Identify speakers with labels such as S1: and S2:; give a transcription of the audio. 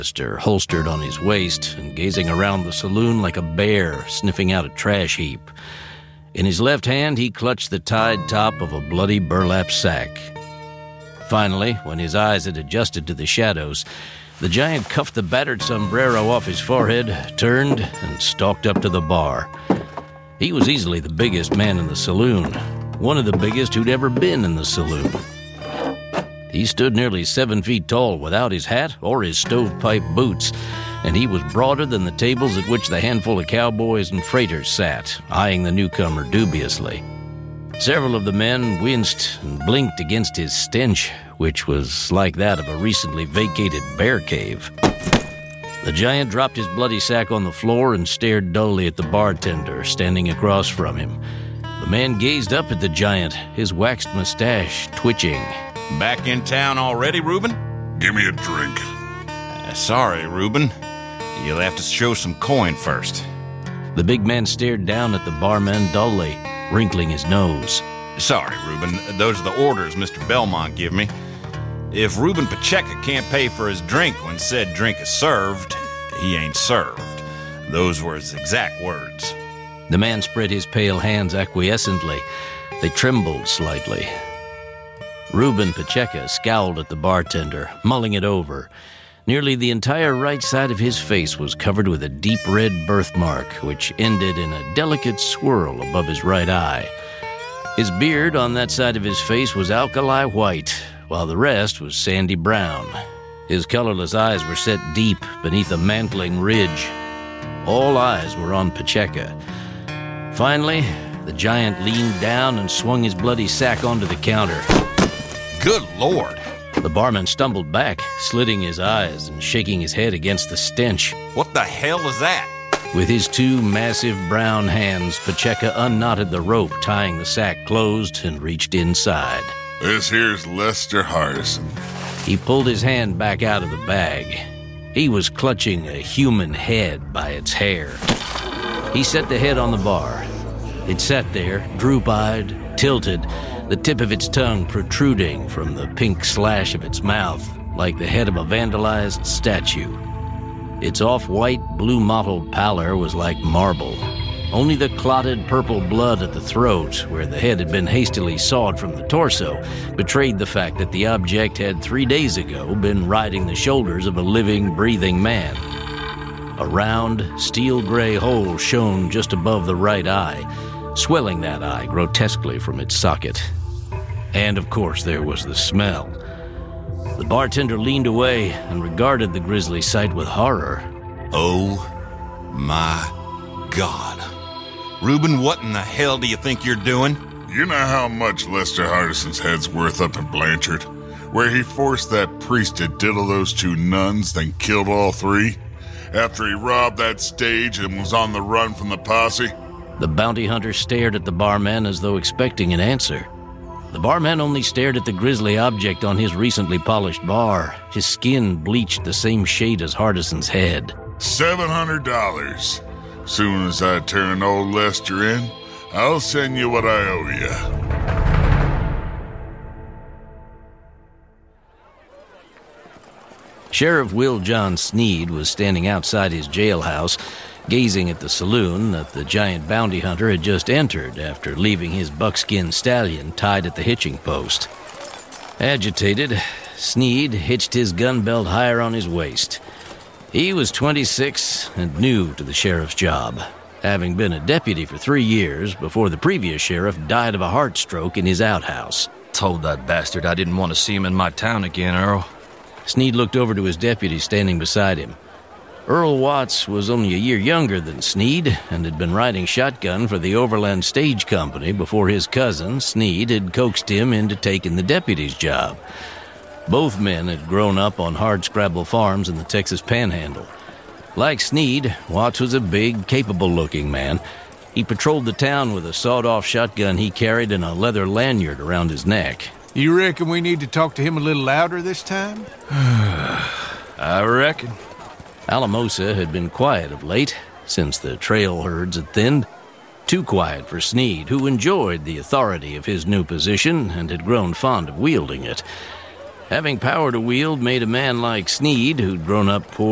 S1: holstered on his waist and gazing around the saloon like a bear sniffing out a trash heap. In his left hand, he clutched the tied top of a bloody burlap sack. Finally, when his eyes had adjusted to the shadows, the giant cuffed the battered sombrero off his forehead, turned, and stalked up to the bar. He was easily the biggest man in the saloon, one of the biggest who'd ever been in the saloon. He stood nearly 7 feet tall without his hat or his stovepipe boots, and he was broader than the tables at which the handful of cowboys and freighters sat, eyeing the newcomer dubiously. Several of the men winced and blinked against his stench, which was like that of a recently vacated bear cave. The giant dropped his bloody sack on the floor and stared dully at the bartender standing across from him. The man gazed up at the giant, his waxed mustache twitching.
S2: Back in town already, Reuben?
S3: Give me a drink.
S2: Sorry, Reuben. You'll have to show some coin first.
S1: The big man stared down at the barman dully, wrinkling his nose.
S2: Sorry, Reuben. Those are the orders Mr. Belmont give me. If Reuben Pacheco can't pay for his drink when said drink is served, he ain't served. Those were his exact words.
S1: The man spread his pale hands acquiescently. They trembled slightly. Reuben Pacheco scowled at the bartender, mulling it over. Nearly the entire right side of his face was covered with a deep red birthmark, which ended in a delicate swirl above his right eye. His beard on that side of his face was alkali white, while the rest was sandy brown. His colorless eyes were set deep beneath a mantling ridge. All eyes were on Pacheco. Finally, the giant leaned down and swung his bloody sack onto the counter.
S2: Good Lord!
S1: The barman stumbled back, slitting his eyes and shaking his head against the stench.
S2: What the hell is that?
S1: With his two massive brown hands, Pacheco unknotted the rope tying the sack closed and reached inside.
S3: This here's Lester Hardison.
S1: He pulled his hand back out of the bag. He was clutching a human head by its hair. He set the head on the bar. It sat there, droop-eyed, tilted, the tip of its tongue protruding from the pink slash of its mouth like the head of a vandalized statue. Its off-white, blue-mottled pallor was like marble. Only the clotted purple blood at the throat, where the head had been hastily sawed from the torso, betrayed the fact that the object had 3 days ago been riding the shoulders of a living, breathing man. A round, steel-gray hole shone just above the right eye, swelling that eye grotesquely from its socket. And, of course, there was the smell. The bartender leaned away and regarded the grisly sight with horror.
S2: Oh, my God. Reuben, what in the hell do you think you're doing?
S3: You know how much Lester Hardison's head's worth up in Blanchard, where he forced that priest to diddle those 2 nuns, then killed all 3, after he robbed that stage and was on the run from the posse?
S1: The bounty hunter stared at the barman as though expecting an answer. The barman only stared at the grisly object on his recently polished bar, his skin bleached the same shade as Hardison's head.
S3: $700. Soon as I turn old Lester in, I'll send you what I owe you.
S1: Sheriff Will John Sneed was standing outside his jailhouse, gazing at the saloon that the giant bounty hunter had just entered after leaving his buckskin stallion tied at the hitching post. Agitated, Sneed hitched his gun belt higher on his waist. He was 26 and new to the sheriff's job, having been a deputy for 3 years before the previous sheriff died of a heart stroke in his outhouse.
S4: Told that bastard I didn't want to see him in my town again, Earl.
S1: Sneed looked over to his deputy standing beside him. Earl Watts was only a year younger than Sneed and had been riding shotgun for the Overland Stage Company before his cousin, Sneed, had coaxed him into taking the deputy's job. Both men had grown up on hardscrabble farms in the Texas Panhandle. Like Sneed, Watts was a big, capable-looking man. He patrolled the town with a sawed-off shotgun he carried and a leather lanyard around his neck.
S5: You reckon we need to talk to him a little louder this time?
S4: I reckon.
S1: Alamosa had been quiet of late, since the trail herds had thinned. Too quiet for Sneed, who enjoyed the authority of his new position and had grown fond of wielding it. Having power to wield made a man like Sneed, who'd grown up poor,